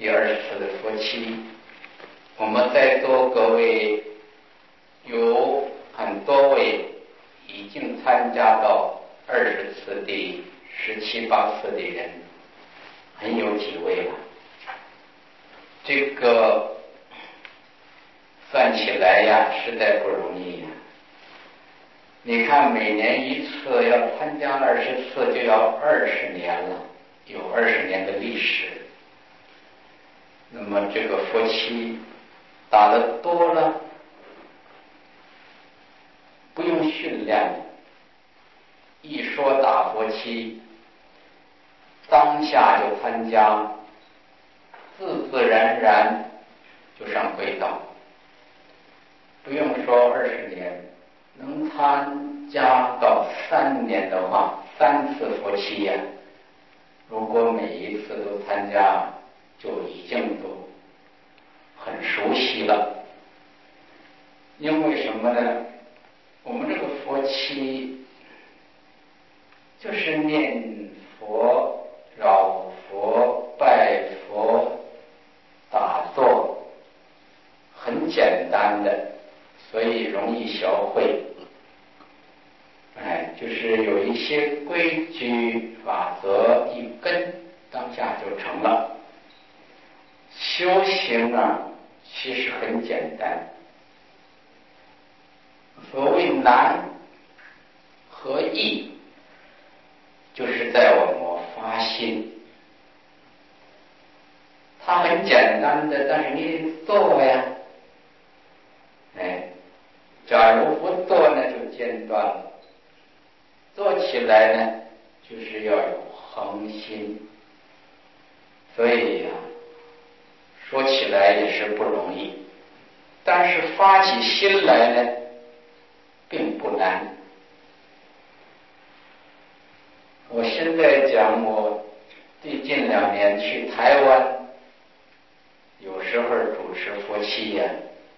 第20次的佛七，我们在座各位有很多位已经参加到20次的17、18次的人，很有几位了。这个算起来呀，实在不容易呀。你看，每年一次要参加20次，就要20年了，有20年的历史。那么这个佛七打得多了，不用训练，一说打佛七，当下就参加，自自然然就上轨道。不用说20年，能参加到3年的话，3次佛七呀，如果每一次都参加，就已经都很熟悉了。因为什么呢？我们这个佛七就是念佛、绕佛、拜佛、打坐，很简单的，所以容易学会。就是有一些规矩法则一跟，当下就成了。修行啊，其实很简单。所谓难和易，就是在我们发心。它很简单的，但是你得做呀。假如不做呢，就间断了。做起来呢，就是要有恒心。所以说起来也是不容易，但是发起心来呢，并不难。我现在讲，我最近2年去台湾，有时候主持佛七呀，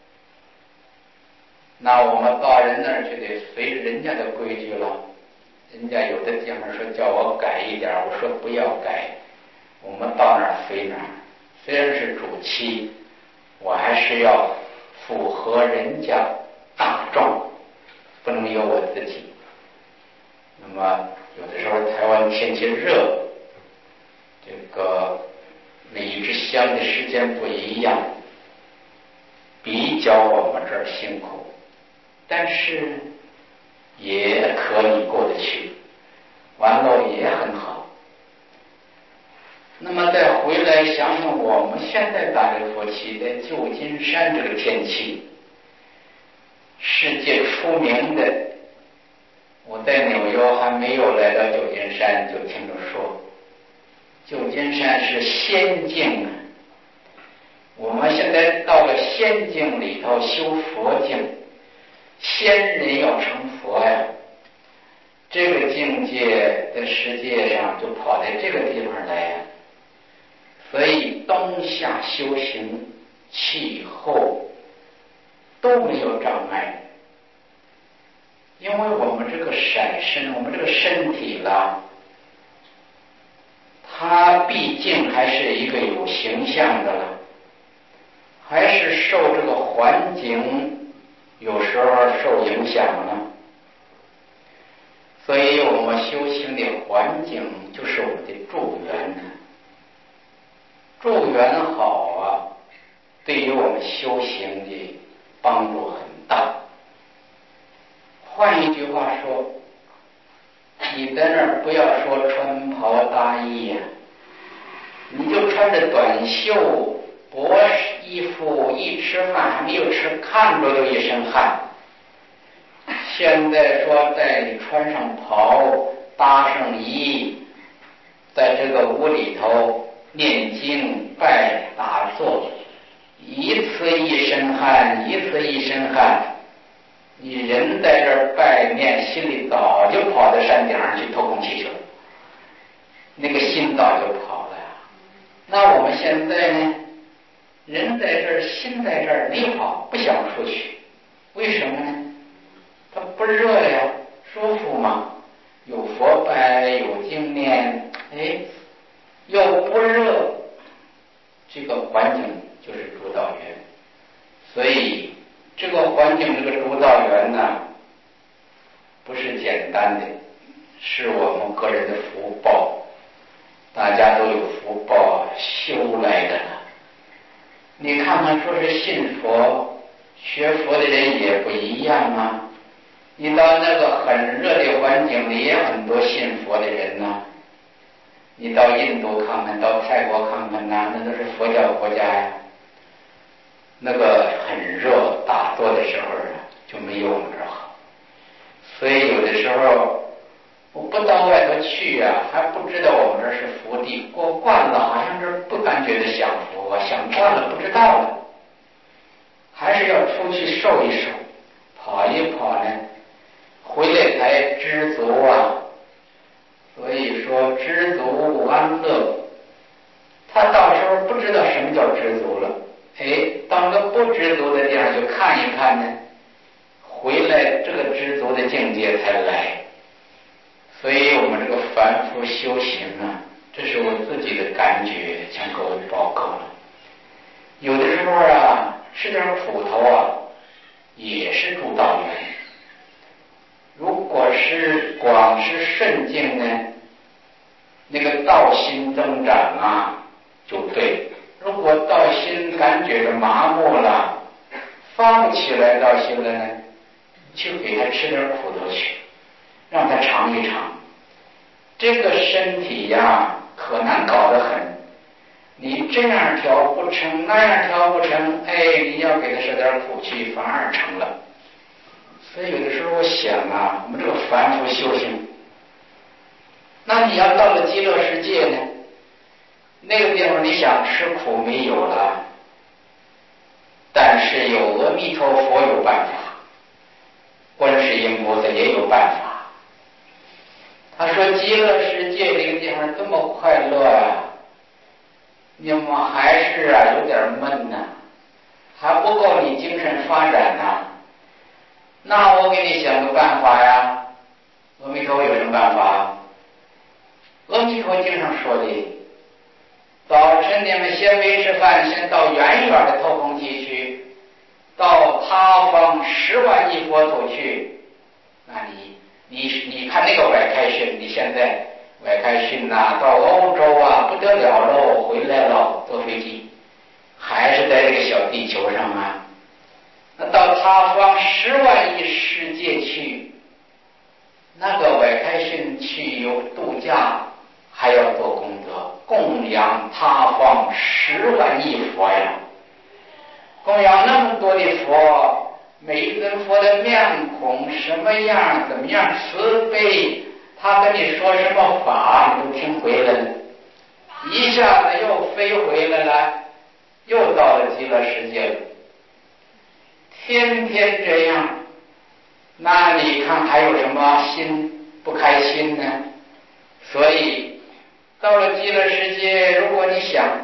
那我们到人那儿就得随人家的规矩了。人家有的地方说叫我改一点，我说不要改，我们到哪儿随哪儿。虽然是主七，我还是要符合人家大众，不能有我自己。那么有的时候台湾天气热，这个每一支香的时间不一样，比较我们这儿辛苦，但是也可以过得去，完了也很好。那么再回来想想，我们现在打这个佛七，在旧金山这个天气，世界出名的，我在纽约还没有来到旧金山，就听着说旧金山是仙境啊。我们现在到了仙境里头修佛境，仙人要成佛呀，这个境界在世界上就跑在这个地方来呀。所以冬夏修行气候都没有障碍，因为我们这个色身，我们这个身体了，它毕竟还是一个有形象的了，还是受这个环境有时候受影响了。所以我们修行的环境就是我们的助缘呢。助缘好啊，对于我们修行的帮助很大。换一句话说，你在那儿不要说穿袍大衣呀，你就穿着短袖薄衣服，一吃饭还没有吃，看着就一身汗。现在说在你穿上袍搭上衣，在这个屋里头念经拜打坐，一次一身汗，一次一身汗，你人在这儿拜念，心里早就跑到山顶上去透空气去了，那个心早就跑了呀。那我们现在呢，人在这儿，心在这儿，没跑，不想出去，为什么呢？它不热呀，舒服嘛，有佛拜，有经念，又不热， 这个环境就是主导源。所以这个环境，这个主导源呢，不是简单的，是我们个人的福报，大家都有福报修来的了。你看看，说是信佛、学佛的人也不一样啊。你到那个很热的环境里，也很多信佛的人呐。你到印度看看，到泰国看看呐，那都是佛教国家呀。那个很热，打坐的时候就没有我们这儿好。所以有的时候我不到外头去呀，还不知道我们这是福地。过惯了，好像是不感觉的享福啊，想惯了不知道了，还是要出去受一受，跑一跑呢，回来才知足啊。所以说知足安乐，他到时候不知道什么叫知足了。到个不知足的地方去看一看呢，回来这个知足的境界才来。所以我们这个凡夫修行啊，这是我自己的感觉，向各位报告了。有的时候啊，吃点苦头啊，也是主导源。如果是广是顺境呢，那个道心增长啊，就对。如果道心感觉着麻木了，发不起来道心了呢，就给他吃点苦头去，让他尝一尝。这个身体呀，可难搞得很。你这样调不成，那样调不成，你要给他受点苦去，反而成了。所以有的时候我想啊，我们这个凡夫修行，那你要到了极乐世界呢，那个地方你想吃苦没有了，但是有阿弥陀佛有办法，观世音菩萨也有办法。他说极乐世界这个地方这么快乐啊，你们还是有点闷呐，还不够你精神发展呐。那我给你想个办法呀。阿弥陀有什么办法？阿弥陀经上说的，早晨你们先没吃饭，先到远远的透空地去，到他方10万亿佛土去。那你看那个外开训，你现在外开训呐，到欧洲啊不得了喽，回来了坐飞机，还是在这个小地球上啊。那到他方10万亿世界去，那个外开训去有度假，还要做功德，供养他方10万亿佛呀，供养那么多的佛，每一尊佛的面孔什么样，怎么样慈悲，他跟你说什么法，你都听回来了，一下子又飞回来了，又到了极乐世界了。天天这样，那你看还有什么心不开心呢？所以到了极乐世界，如果你想，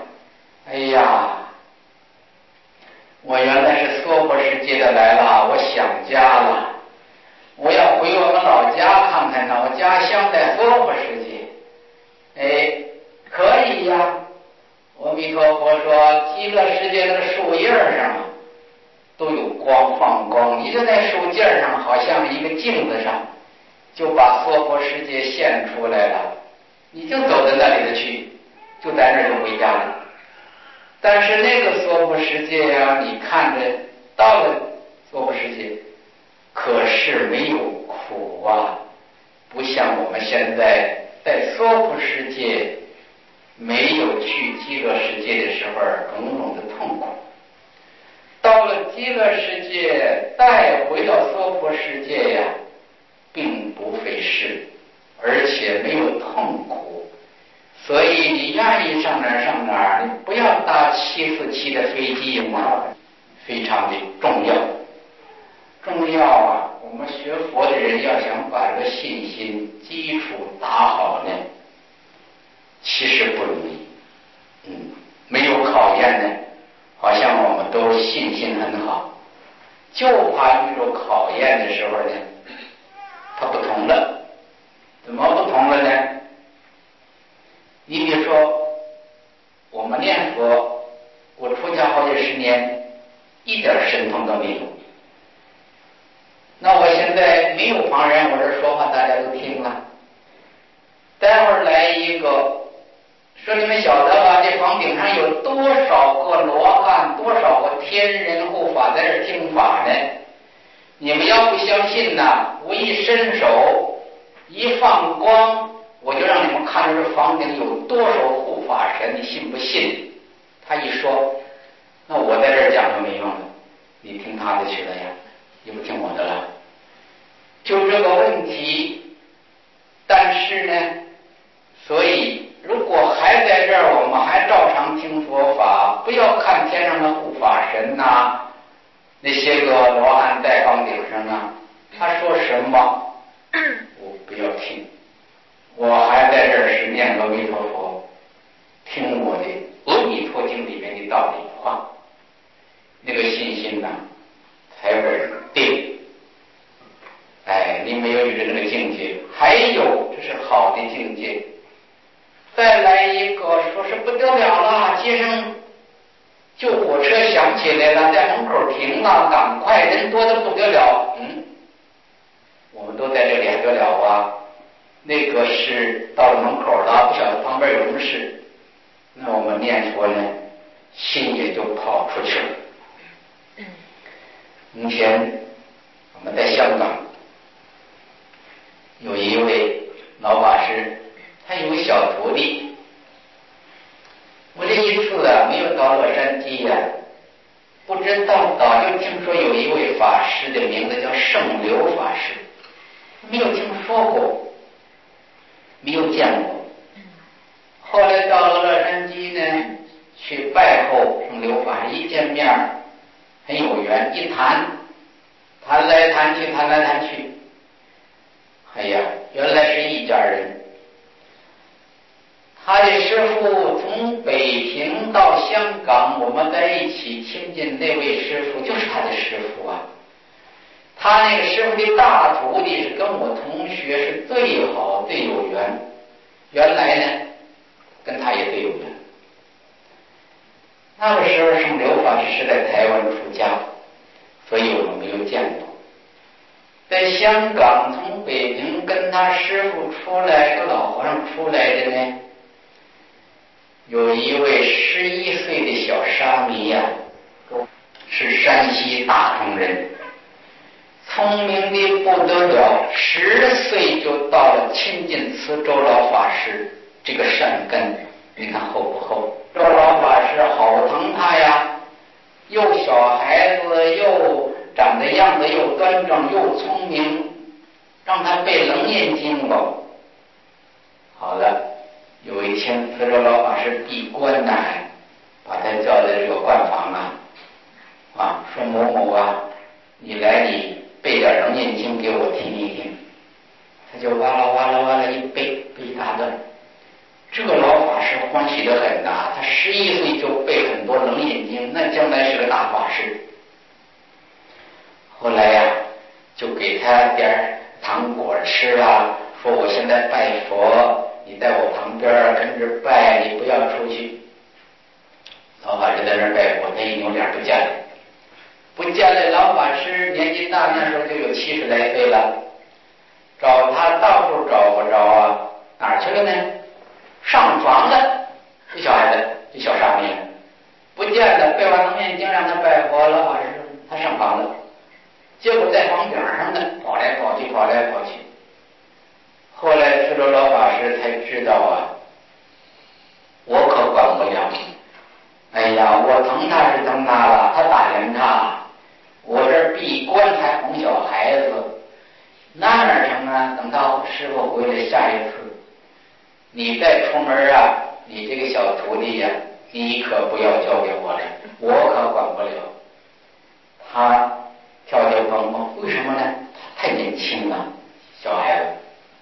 我原来是娑婆世界的来了，我想家了，我要回我们老家看看呢，我家乡在娑婆世界。可以呀。阿弥陀佛说，极乐世界那个树叶上都有光，放光，你就在树叶上，好像一个镜子上，就把娑婆世界现出来了，你就走到那里头去，就在那儿就回家了。但是那个娑婆世界呀，你看着到了娑婆世界，可是没有苦啊，不像我们现在在娑婆世界没有去极乐世界的时候种种的痛苦。到了极乐世界，再回到娑婆世界呀，并不费事，而且没有痛苦。所以你愿意上哪儿上哪儿，你不要搭747的飞机嘛，非常的重要。重要啊！我们学佛的人要想把这个信心基础打好呢，其实不容易。没有考验呢，好像我们都信心很好，就怕遇着考验的时候呢，它不同了。怎么不同了呢？你比如说，我们念佛这10年一点神通都没有。那我现在没有旁人，我这说话大家都听了。待会儿来一个，说你们晓得吧？这房顶上有多少个罗汉，多少个天人护法在这听法呢？你们要不相信呢，我一伸手一放光，我就让你们看到这房顶有多少护法神，你信不信？他一说，那我在这儿讲就没用了，你听他的去了呀，你不听我的了。就这个问题，但是呢，所以如果还在这儿，我们还照常听佛法，不要看天上的护法神呐，那些个罗汉在房顶上啊，他说什么我不要听，我还在这儿是念阿弥陀佛，听我的阿弥陀经里面的道理话，那个信心呐才稳定。你没有遇着那个境界。还有，这是好的境界。再来一个，说是不得了了，街上救火车响起来了，在门口停了，赶快，人多得不得了。我们都在这里还得了啊？那个是到了门口了，不晓得旁边有什么事，那我们念佛呢，心也就跑出去了。从前我们在香港有一位老法师，他有个小徒弟。我这一次没有到洛杉矶呀，不知道，早就听说有一位法师的名字叫圣流法师，没有听说过，没有见过。后来到了洛杉矶呢，去拜候圣流法师，一见面很有缘，一谈来谈去，谈来谈去，哎呀，原来是一家人。他的师父从北平到香港，我们在一起亲近那位师父，就是他的师父啊。他那个师父的大徒弟是跟我同学，是最好最有缘。原来呢，跟他也最有缘。那个时候圣流法师是在台湾出家，所以我们没有见过。在香港从北平跟他师父出来，跟老和尚出来的呢，有一位11岁的小沙弥呀，是山西大同人，聪明的不得了，10岁就到了亲近慈州老法师这个善根，你看厚不厚？周老法师好疼他呀，又小孩子，又长得样子又端正又聪明，让他背楞严经吧。好了，有一天慈州老法师闭关呢，把他叫在这个关房说某某啊，你来你背点楞严经给我听一听。他就哇啦哇啦哇啦一背一大段。这个老法师欢喜得很呐，他11岁就背很多楞严经，那将来是个大法师。后来呀，就给他点糖果吃啊，说我现在拜佛，你在我旁边跟着拜，你不要出去。老法师在那儿拜佛，他一扭脸不见了。不见了，老法师年纪大，那时候就有70来岁了，找他到处找不着啊，哪儿去了呢？上房了，这小孩子，这小沙弥不见了，背完楞严经让他拜佛，老法师他上房了，结果在房顶上呢，跑来跑去，跑来跑去。后来慈州老法师才知道啊，我可管不了。哎呀，我疼他是疼他了，他打人他，我这闭关还哄小孩子，那哪成啊？等到师傅回来下一次，你再出门啊，你这个小徒弟呀，你可不要交给我了，我可管不了。他跳跳蹦蹦，为什么呢？他太年轻了，小孩子。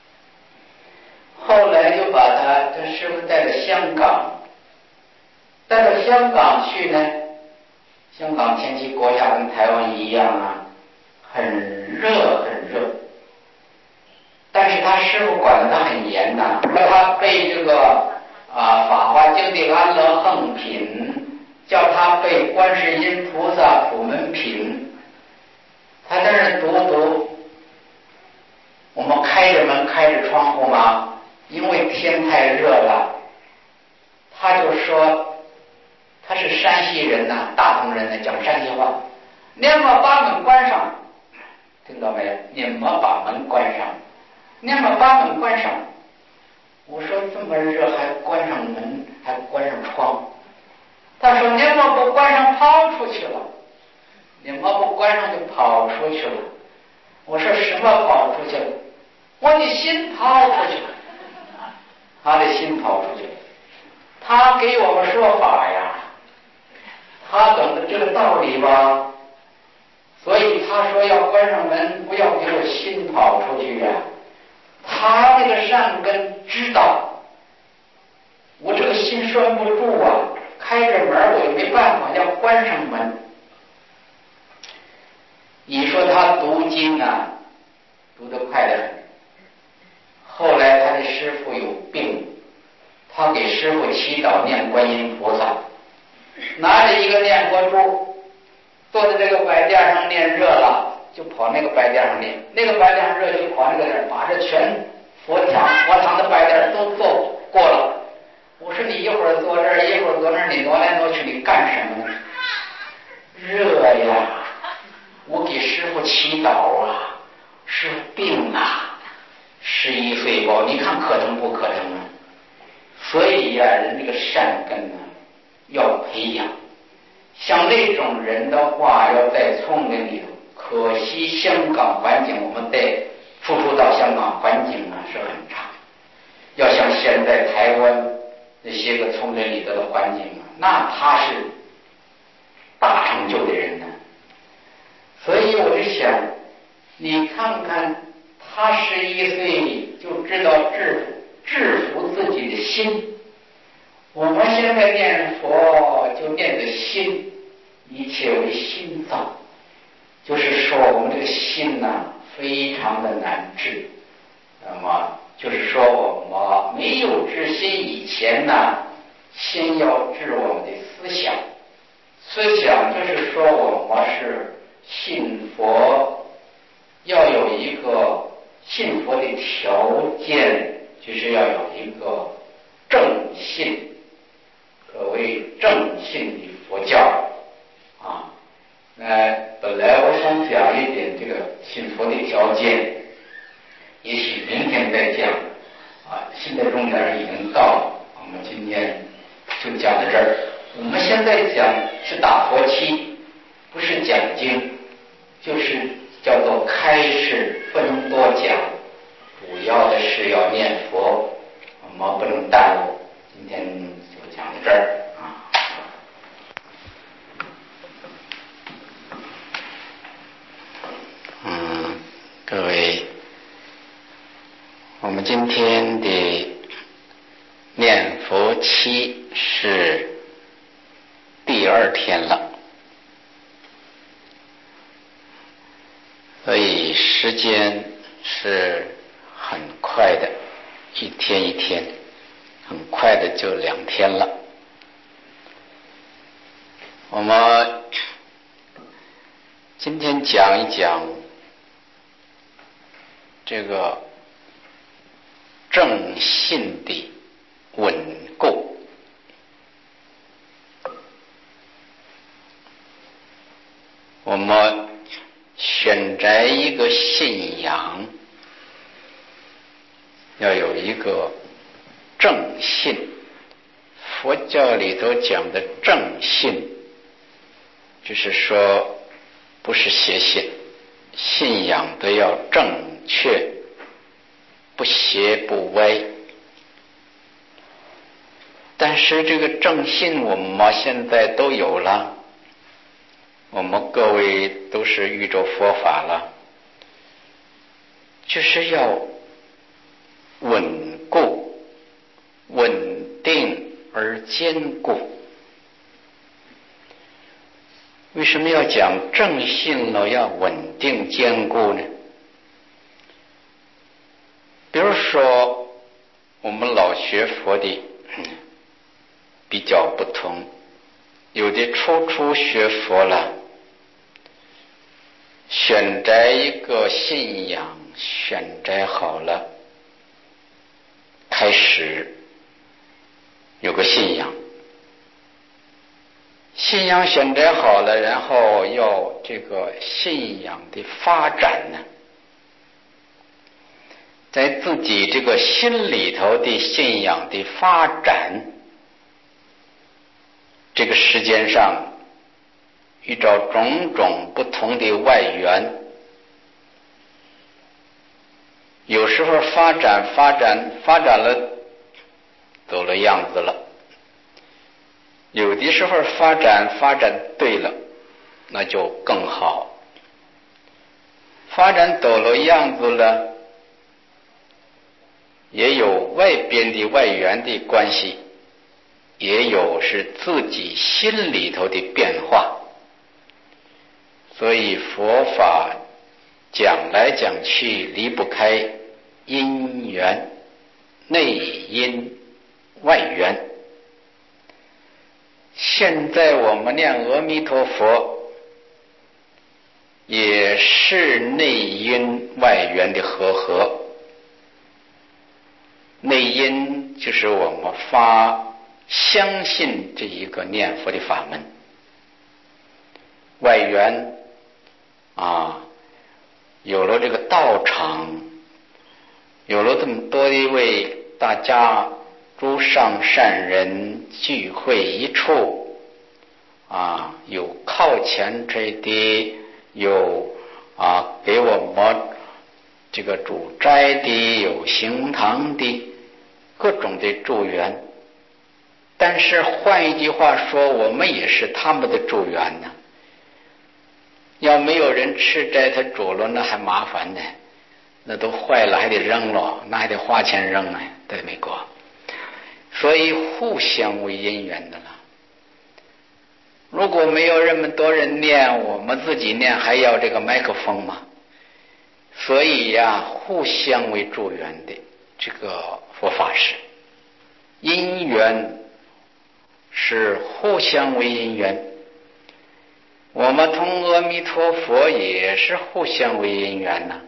后来就把他跟师傅带到香港，带到香港去呢。香港天气国家跟台湾一样啊，很热很热。但是他师傅管得他很严呐，说他背这个法华经的安乐横品， 叫他背观世音菩萨普门品，他在那读，我们开着门开着窗户嘛，因为天太热了，他就说他是山西人呐，大同人呢，讲山西话，你们把门关上，听到没有？你们把门关上，你们把门关上。我说这么热还关上门，还关上窗。他说你们不关上跑出去了，你们不关上就跑出去了。我说什么跑出去了？我的心跑出去了。他的心跑出去了。他给我们说法呀，他懂得这个道理吧，所以他说要关上门，不要给我心跑出去呀。他那个善根知道我这个心拴不住啊，开着门我也没办法，要关上门。你说他读经啊，读得快得很。后来他的师父有病，他给师父祈祷念观音菩萨，拿着一个念佛珠，坐在这个摆垫上念，热了就跑那个摆垫上念，那个摆垫上热就跑那个地儿，把这全佛堂的摆垫都坐过了。我说你一会儿坐这儿，一会儿坐那儿，你挪来挪去，你干什么呢？热呀！我给师父祈祷啊，师父病了，11岁吧，你看可疼不可疼啊？所以呀，人这个善根呢，要培养。像那种人的话，要在丛林里头，可惜香港环境，我们得付出到香港环境啊是很差。要像现在台湾那些个丛林里头的环境啊，那他是大成就的人呢。所以我就想，你看看他11岁就知道制服自己的心。我们现在念佛就念的心，一切为心造，就是说我们这个心呢，非常的难治。那么就是说我们没有治心以前呢，先要治我们的思想。思想就是说我们是信佛，要有一个信佛的条件，就是要有一个正信，可谓正信的佛教啊。本来我想讲一点这个信佛的条件，也许明天再讲啊。现在钟点已经到了，我们今天就讲到这儿。我们现在讲是打佛七，不是讲经，就是叫做开示分多讲，主要的是要念佛，我们不能耽误。今天就讲到这儿啊。各位，我们今天的念佛期是第2天了，所以时间是很快的，一天一天，很快的就2天了。我们今天讲一讲这个正信的稳固。我们选择一个信仰，要有一个正信。佛教里头讲的正信，就是说不是邪信，信仰都要正确，不邪不歪。但是这个正信我们现在都有了，我们各位都是遇着佛法了，就是要稳固、稳定而坚固。为什么要讲正信了？要稳定坚固呢？比如说我们老学佛的比较不同， 有的初学佛了，选择一个信仰，选择好了，开始有个信仰，信仰选择好了，然后要这个信仰的发展呢，在自己这个心里头的信仰的发展，这个时间上遇到种种不同的外缘，有时候发展了，走了样子了，有的时候发展对了，那就更好。发展走了样子了，也有外边的外缘的关系，也有是自己心里头的变化。所以佛法讲来讲去离不开因缘，内因外缘。现在我们念阿弥陀佛，也是内因外缘的和合。内因就是我们相信这一个念佛的法门，外缘有了这个道场，有了这么多一位大家诸上善人聚会一处有靠前吹的，有给我们这个主斋的，有行堂的，各种的助缘。但是换一句话说，我们也是他们的助缘呢。要没有人吃斋，他煮了那还麻烦呢，那都坏了还得扔了，那还得花钱扔呢，在美国。所以互相为因缘的了。如果没有这么多人念，我们自己念还要这个麦克风吗？所以互相为助缘的这个佛法是因缘，是互相为因缘。我们同阿弥陀佛也是互相为因缘呐。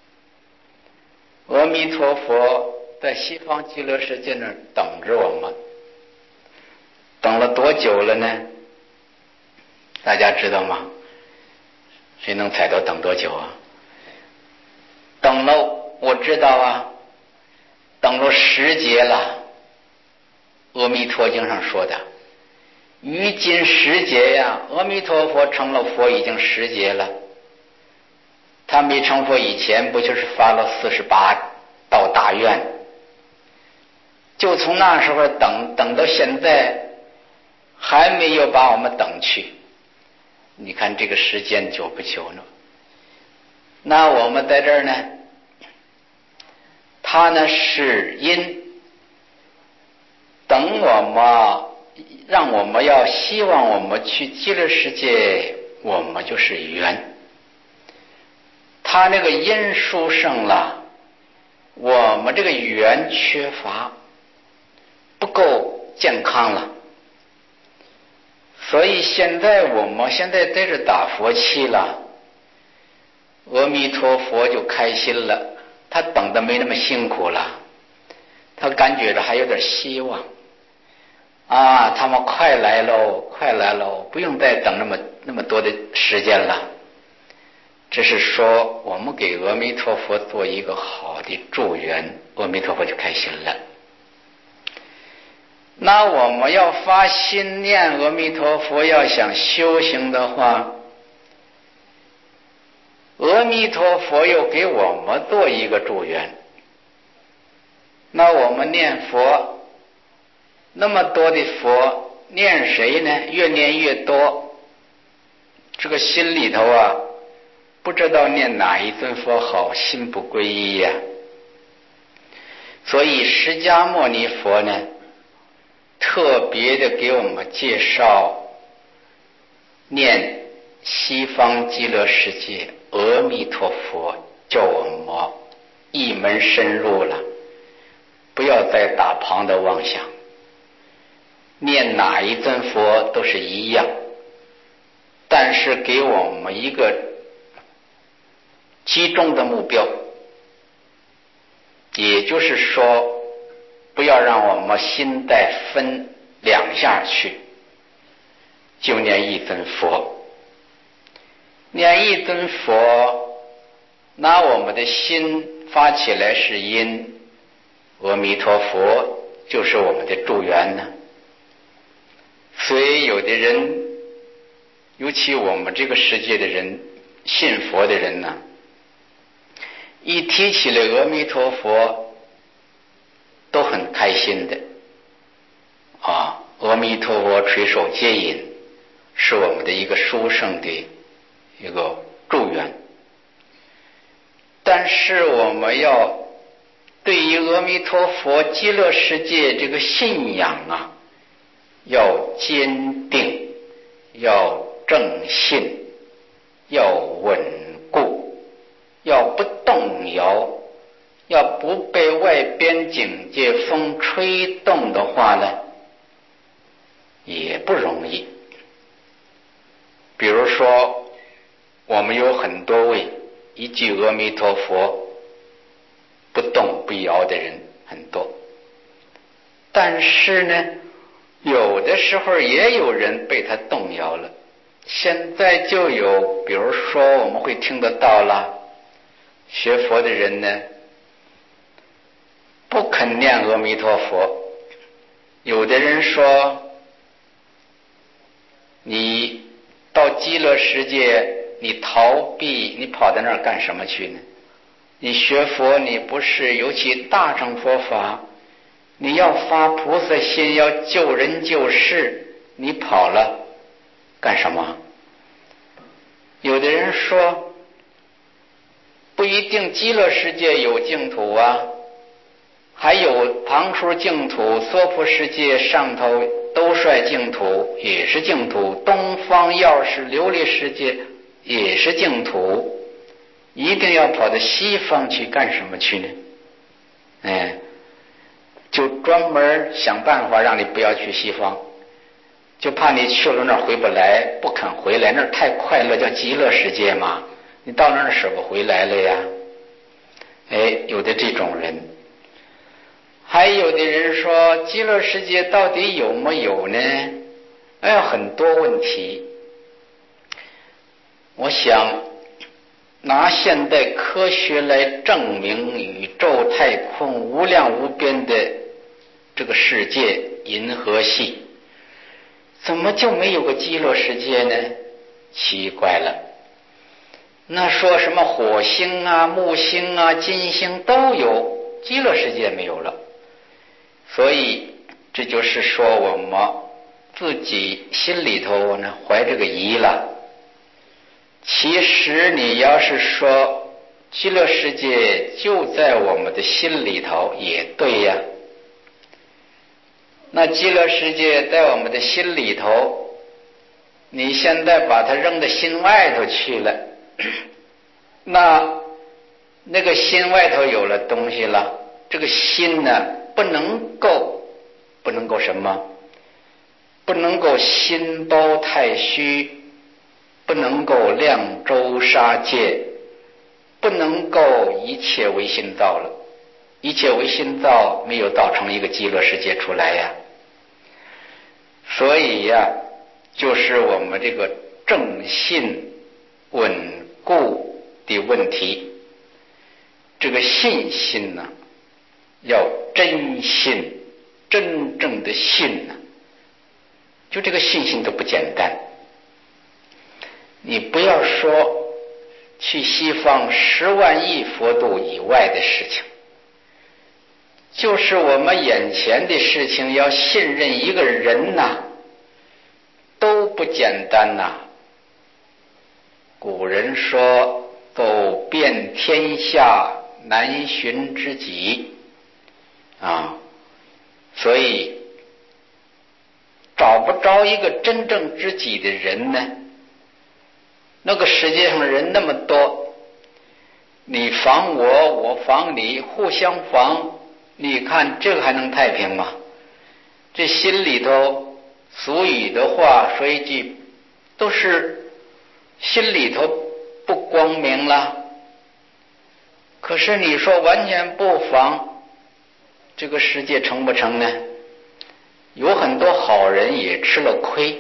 阿弥陀佛在西方极乐世界那儿等着我们，等了多久了呢？大家知道吗？谁能猜到等多久啊？等了，我知道等了10劫了。阿弥陀经上说的，于今10劫阿弥陀佛成了佛已经10劫了。他没成佛以前，不就是发了48道大愿？就从那时候等到现在，还没有把我们等去。你看这个时间久不久呢？那我们在这儿呢，他呢是因，等我们让我们要希望我们去极乐世界，我们就是缘。他那个因殊胜了，我们这个缘缺乏，不够健康了。所以现在我们在这打佛七了，阿弥陀佛就开心了，他等的没那么辛苦了，他感觉着还有点希望他们快来喽，不用再等那么多的时间了。这是说我们给阿弥陀佛做一个好的助缘，阿弥陀佛就开心了。那我们要发心念阿弥陀佛，要想修行的话，阿弥陀佛又给我们做一个助缘。那我们念佛，那么多的佛，念谁呢？越念越多，这个心里头不知道念哪一尊佛好，心不归一所以释迦牟尼佛呢，特别的给我们介绍念西方极乐世界阿弥陀佛，叫我们一门深入了，不要再打旁的妄想。 念哪一尊佛都是一样，但是给我们一个集中的目标，也就是说不要让我们心带分两下去，就念一尊佛。念一尊佛，拿我们的心发起来是因，阿弥陀佛就是我们的助缘呢。所以有的人，尤其我们这个世界的人，信佛的人呢，一提起了阿弥陀佛都很开心的啊，阿弥陀佛垂手接引，是我们的一个殊胜的一个祝愿。但是我们要对于阿弥陀佛极乐世界这个信仰啊，要坚定，要正信，要稳固，要不动摇，要不被外边境界风吹动的话呢，也不容易。比如说我们有很多位一句阿弥陀佛不动不摇的人很多，但是呢有的时候也有人被他动摇了。现在就有比如说我们会听得到了，学佛的人呢不肯念阿弥陀佛。有的人说，你到极乐世界你逃避，你跑到那儿干什么去呢？你学佛你不是尤其大乘佛法，你要发菩萨心，要救人救世，你跑了干什么？有的人说，不一定极乐世界有净土啊，还有旁处净土，娑婆世界上头兜率净土也是净土，东方药师琉璃世界也是净土，一定要跑到西方去干什么去呢？就专门想办法让你不要去西方，就怕你去了那儿回不来，不肯回来，那儿太快乐，叫极乐世界嘛，你到那儿舍不回来了呀。有的这种人。还有的人说，极乐世界到底有没有呢？很多问题。我想拿现代科学来证明宇宙太空无量无边的这个世界银河系，怎么就没有个极乐世界呢？奇怪了。那说什么火星啊、木星啊、金星都有，极乐世界没有了。所以这就是说我们自己心里头呢怀这个疑了。其实你要是说极乐世界就在我们的心里头，也对呀。那极乐世界在我们的心里头，你现在把它扔到心外头去了，那个心外头有了东西了，这个心呢不能够什么？不能够心包太虚，不能够量周杀戒，不能够一切为心造了。一切为心造，没有造成一个极乐世界出来呀。所以呀，就是我们这个正信稳固的问题。这个信心呢，要真信，真正的信呢，就这个信心都不简单。你不要说去西方10万亿佛度以外的事情，就是我们眼前的事情，要信任一个人呐，都不简单呐。古人说，走遍天下难寻知己啊，所以找不着一个真正知己的人呢。那个世界上人那么多，你防我，我防你，互相防，你看这个还能太平吗？ 这心里头俗语的话说一句，都是心里头不光明了。可是你说完全不防，这个世界成不成呢？有很多好人也吃了亏，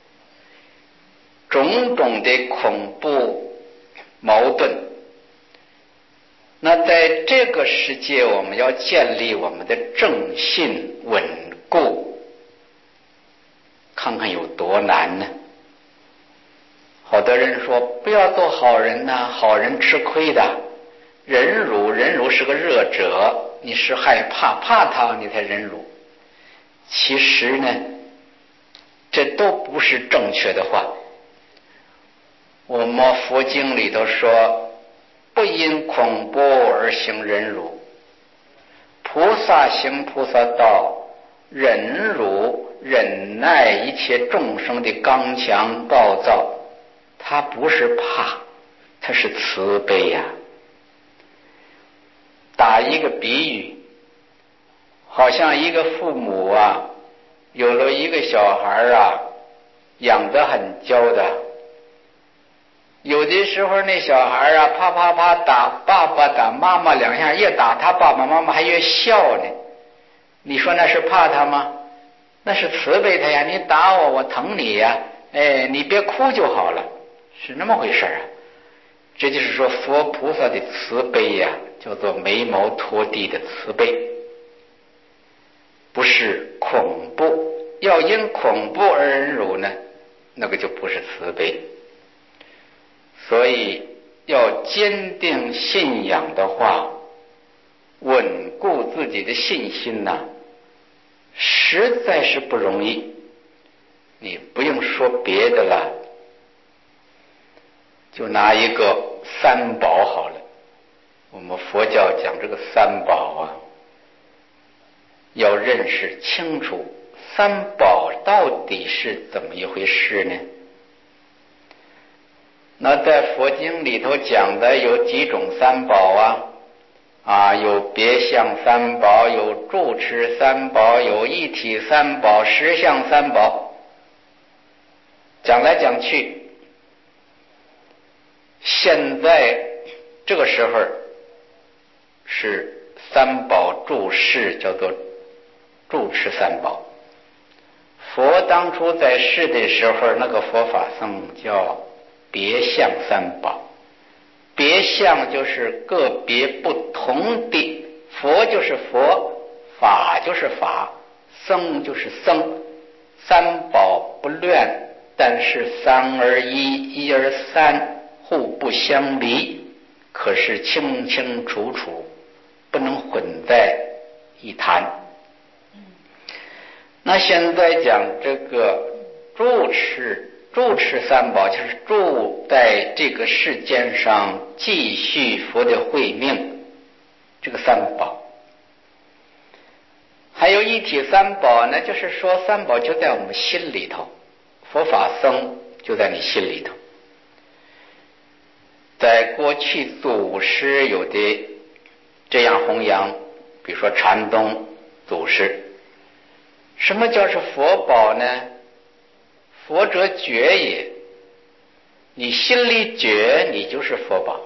种种的恐怖矛盾。那在这个世界，我们要建立我们的正信稳固，看看有多难呢？好多人说不要做好人呐，好人吃亏的。忍辱是个热者，你是害怕他你才忍辱。其实呢，这都不是正确的话。我们佛经里头说，不因恐怖而行忍辱，菩萨行菩萨道，忍辱忍耐一切众生的刚强暴躁，他不是怕，他是慈悲呀。打一个比喻，好像一个父母啊，有了一个小孩啊，养得很娇的。有的时候那小孩啊，啪啪啪打爸爸打妈妈两下，越打他爸爸妈妈还越笑呢。你说那是怕他吗？那是慈悲他呀，你打我，我疼你呀，你别哭就好了，是那么回事啊。这就是说佛菩萨的慈悲呀，叫做眉毛拖地的慈悲，不是恐怖。要因恐怖而忍辱呢，那个就不是慈悲。所以要坚定信仰的话，稳固自己的信心呐，实在是不容易。你不用说别的了，就拿一个三宝好了。我们佛教讲这个三宝啊，要认识清楚三宝到底是怎么一回事呢？那在佛经里头讲的有几种三宝啊，有别相三宝，有住持三宝，有一体三宝，实相三宝。讲来讲去，现在这个时候是三宝住世，叫做住持三宝。佛当初在世的时候，那个佛法僧叫别相三宝。别相就是个别不同的，佛就是佛，法就是法，僧就是僧，三宝不乱，但是三而一，一而三，互不相离，可是清清楚楚，不能混在一谈。那现在讲这个住持三宝，就是住在这个世间上继续佛的慧命，这个三宝。还有一体三宝呢，就是说三宝就在我们心里头，佛法僧就在你心里头。在过去祖师有的这样弘扬，比如说禅宗祖师。什么叫是佛宝呢？佛者觉也，你心里觉，你就是佛宝。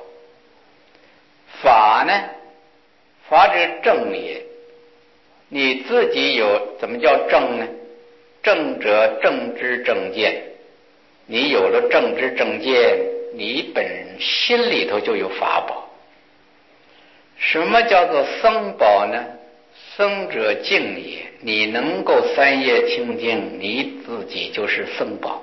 法呢，法者正也，你自己有，怎么叫正呢？正者正知正见，你有了正知正见，你本心里头就有法宝。什么叫做僧宝呢？僧者净也，你能够三业清净，你自己就是僧宝。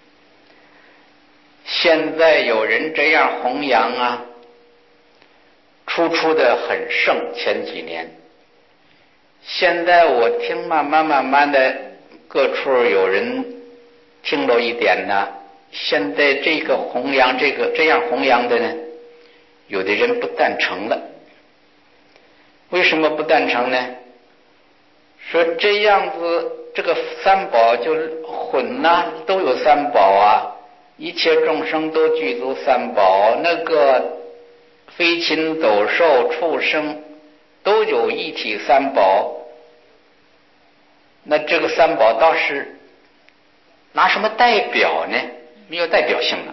现在有人这样弘扬啊，初的很盛，前几年。现在我听慢慢的各处有人听到一点呢，现在这个弘扬这样弘扬的呢，有的人不赞成了。为什么不赞成呢？说这样子这个三宝就混了，都有三宝啊，一切众生都具足三宝，那个飞禽走兽畜生都有一体三宝， 那这个三宝倒是拿什么代表呢？没有代表性了。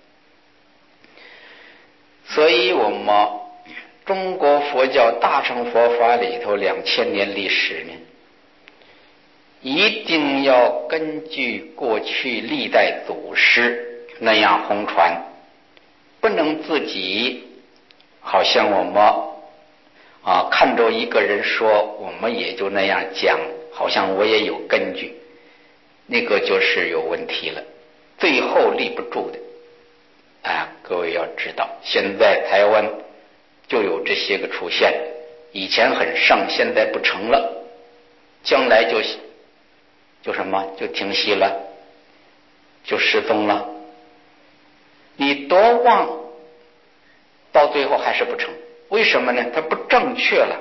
所以我们中国佛教大乘佛法里头2000年历史呢，一定要根据过去历代祖师那样弘传，不能自己好像我们看着一个人说，我们也就那样讲，好像我也有根据，那个就是有问题了，最后立不住的。各位要知道，现在台湾就有这些个出现，以前很盛，现在不成了，将来就什么就停息了，就失踪了。你多望，到最后还是不成，为什么呢？它不正确了。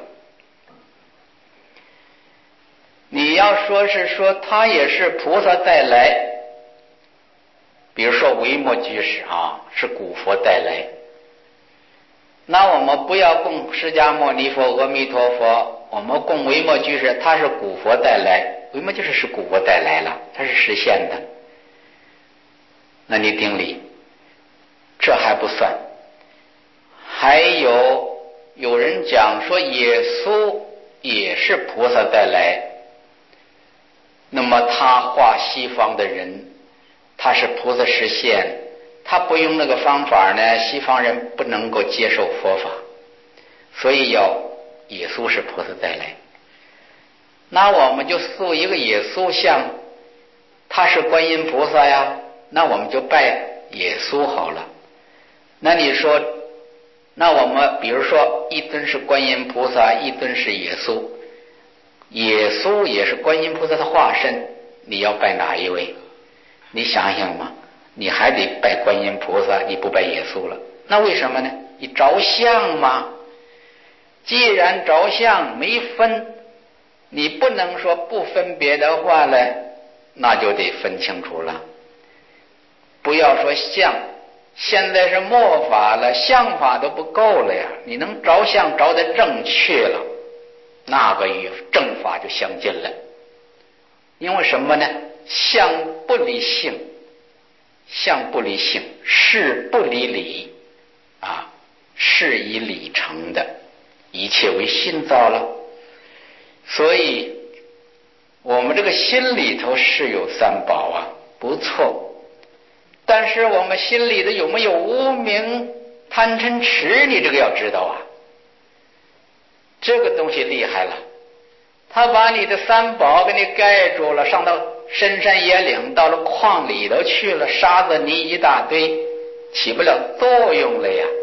你要说是说他也是菩萨带来，比如说维摩居士是古佛带来，那我们不要供释迦牟尼佛、阿弥陀佛，我们供维摩居士，他是古佛带来，维摩居士是古佛带来了，他是实现的，那你顶礼，这还不算。还有人讲说耶稣也是菩萨带来，那么他化西方的人，他是菩萨实现，他不用那个方法呢，西方人不能够接受佛法，所以耶稣是菩萨带来。那我们就塑一个耶稣像，他是观音菩萨呀，那我们就拜耶稣好了。那你说，那我们比如说一尊是观音菩萨，一尊是耶稣，耶稣也是观音菩萨的化身，你要拜哪一位？你想想嘛，你还得拜观音菩萨，你不拜耶稣了。那为什么呢？你着相嘛，既然着相没分，你不能说不分别的话呢，那就得分清楚了。不要说相，现在是末法了，相法都不够了呀，你能着相着得正确了，那个与正法就相近了。因为什么呢？相不离性，相不离性，事不离理事以理成的，一切为心造了。所以我们这个心里头是有三宝不错，但是我们心里的有没有无明贪嗔痴，你这个要知道这个东西厉害了，他把你的三宝给你盖住了，上到深山野岭，到了矿里头去了，沙子泥一大堆，起不了作用了呀，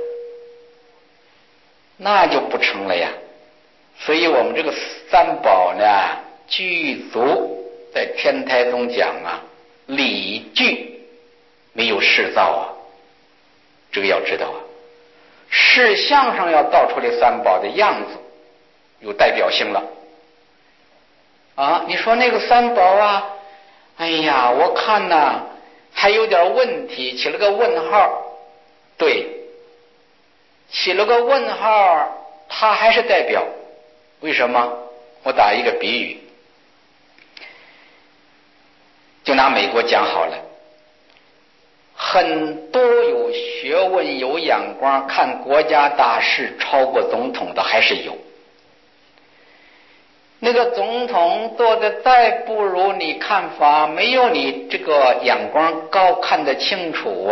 那就不成了呀。所以我们这个三宝呢，具足，在天台宗讲理具没有事造这个要知道事相上要造出来三宝的样子，有代表性了你说那个三宝哎呀，我看还有点问题，起了个问号。对，起了个问号，它还是代表。为什么？我打一个比喻，就拿美国讲好了，很多有学问有眼光看国家大事超过总统的还是有，那个总统做的再不如你看法，没有你这个眼光高，看得清楚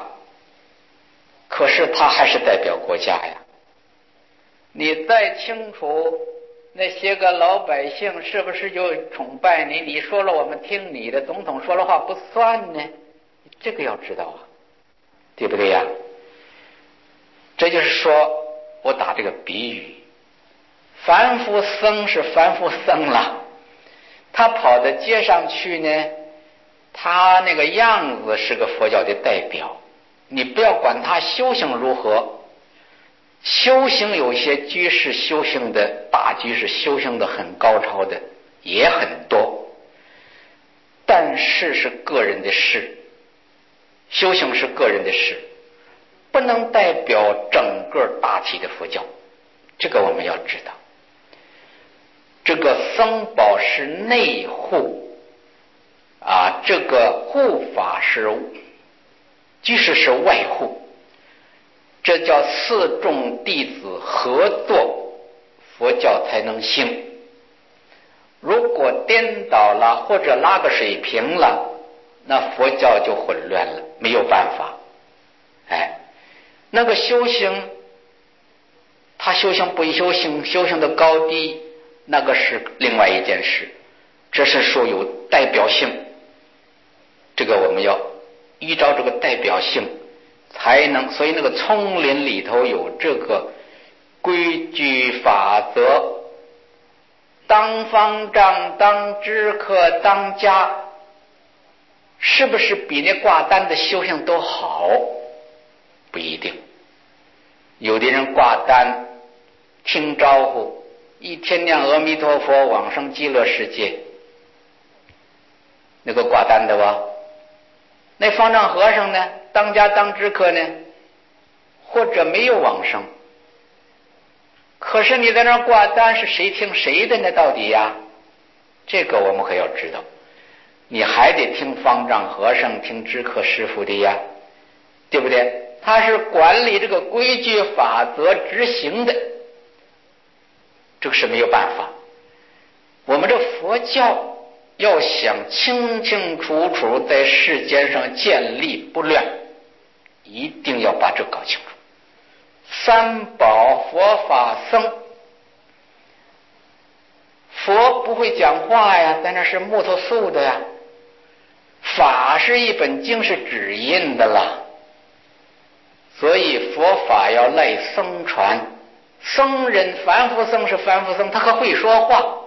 可是他还是代表国家呀。你再清楚，那些个老百姓是不是就崇拜你？你说了我们听你的，总统说了话不算呢？这个要知道对不对呀？这就是说，我打这个比喻，凡夫僧是凡夫僧了，他跑到街上去呢，他那个样子是个佛教的代表，你不要管他修行如何，修行有些居士修行的大居士修行的很高超的也很多，但是是个人的事，修行是个人的事，不能代表整个大体的佛教，这个我们要知道。 这个僧宝是内护啊，这个护法是居士是外护，这叫四众弟子合作，佛教才能兴。如果颠倒了或者拉个水平了，那佛教就混乱了，没有办法。那个修行，他修行不修行，修行的高低，那个是另外一件事，这是说有代表性，这个我们要依照这个代表性才能。所以那个丛林里头有这个规矩法则，当方丈、当知客、当家，是不是比那挂单的修行都好？不一定。有的人挂单听招呼，一天念阿弥陀佛往生极乐世界，那个挂单的吧。那方丈和尚呢，当家当知客呢，或者没有往生，可是你在那挂单是谁听谁的呢？到底呀？这个我们可要知道，你还得听方丈和尚听知客师父的呀，对不对？他是管理这个规矩法则执行的，这个是没有办法。我们这佛教要想清清楚楚在世间上建立不乱，一定要把这搞清楚。三宝佛法僧，佛不会讲话呀，在那是木头塑的呀，法是一本经，是指印的了，所以佛法要赖僧传。僧人凡夫僧是凡夫僧，他可会说话，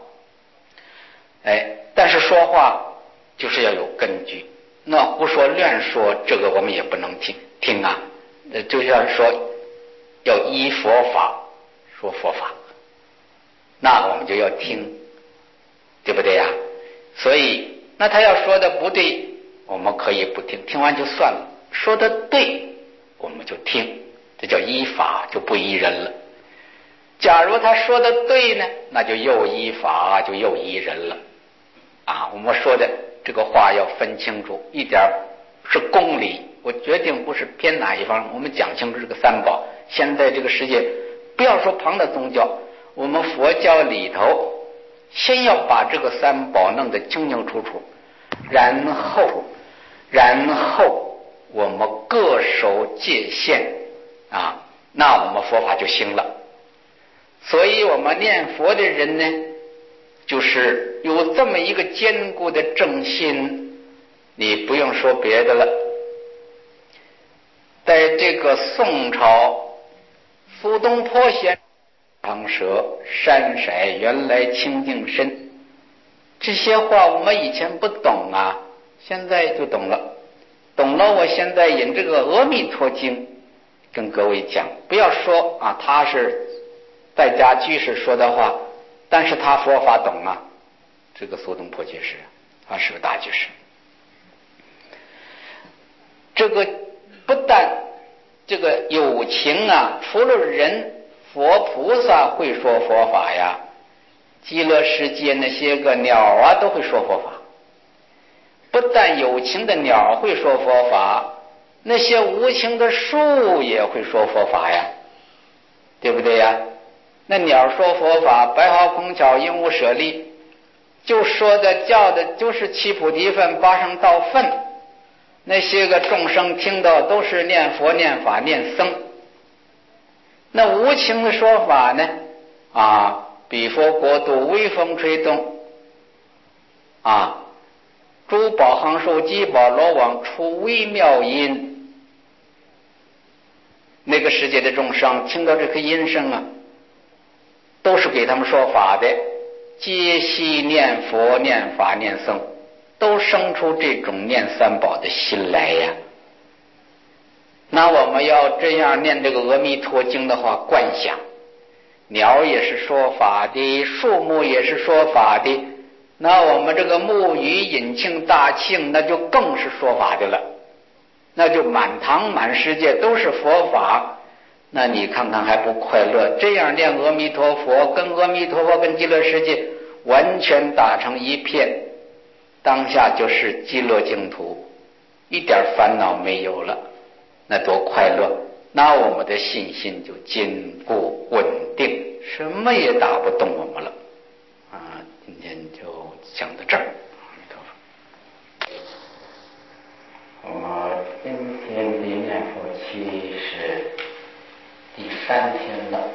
但是说话就是要有根据，那胡说乱说，这个我们也不能听啊。就像说要依佛法说佛法，那我们就要听，对不对呀？所以那他要说的不对，我们可以不听，听完就算了；说的对，我们就听，这叫依法，就不依人了。假如他说的对呢，那就又依法，就又依人了啊！我们说的这个话要分清楚一点，是公理，我决定不是偏哪一方，我们讲清楚这个三宝。现在这个世界，不要说旁的宗教，我们佛教里头先要把这个三宝弄得清清楚楚，然后我们各守界限啊，那我们佛法就行了。所以我们念佛的人呢，就是有这么一个坚固的正心，你不用说别的了。在这个宋朝，苏东坡先生长舌山色原来清净身，这些话我们以前不懂啊，现在就懂了。我现在引这个阿弥陀经跟各位讲，不要说啊他是在家居士说的话，但是他佛法懂啊。这个苏东坡居士他是个大居士，这个不但这个有情啊，除了人，佛菩萨会说佛法呀，极乐世界那些个鸟啊都会说佛法。不但有情的鸟会说佛法，那些无情的树也会说佛法呀，对不对呀？那鸟说佛法，白毫空巧，鹦鹉舍利，就说的叫的就是七菩提分、八圣道分，那些个众生听到都是念佛、念法、念僧。那无情的说法呢？彼佛国度微风吹动，珠宝行树、鸡宝罗网出微妙音。那个世界的众生听到这个音声啊，都是给他们说法的，皆悉念佛、念法、念僧，都生出这种念三宝的心来呀。那我们要这样念这个阿弥陀经的话，观想鸟也是说法的，树木也是说法的，那我们这个木鱼引磬大磬，那就更是说法的了，那就满堂满世界都是佛法。那你看看还不快乐？这样念阿弥陀佛，跟阿弥陀佛跟极乐世界， 完全打成一片，当下就是极乐净土，一点烦恼没有了，那多快乐！那我们的信心就坚固稳定，什么也打不动我们了啊！今天就讲到这儿。我今天的念佛期是第3天了。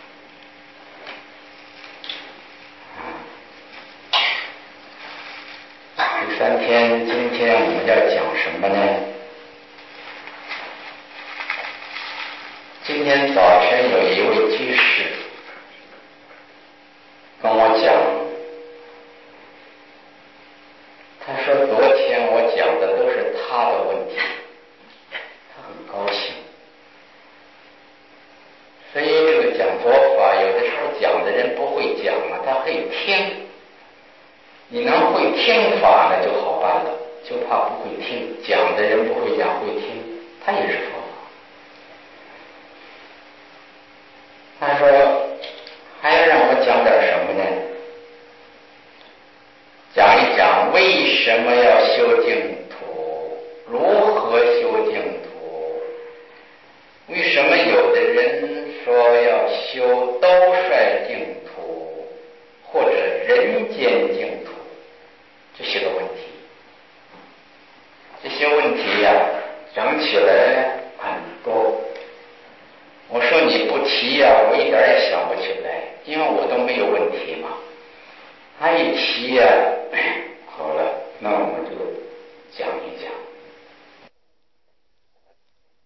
第3天，今天我们要讲什么呢？今天早晨有一位居士跟我讲，他说昨天我讲的都是他的问题，他很高兴。所以这个讲佛法，有的时候讲的人不会讲了，他会听。你能会听法那就好办了，就怕不会听。讲的人不会讲，会听，他也是佛法。他说还要让我讲点什么呢？讲一讲为什么要修净土，如何修净土，为什么有的人说要修兜率净土或者人间净土，这些个问题。这些问题呀，讲起来很多。我说你不提呀，我一点也想不起来，因为我都没有问题嘛。他一提呀，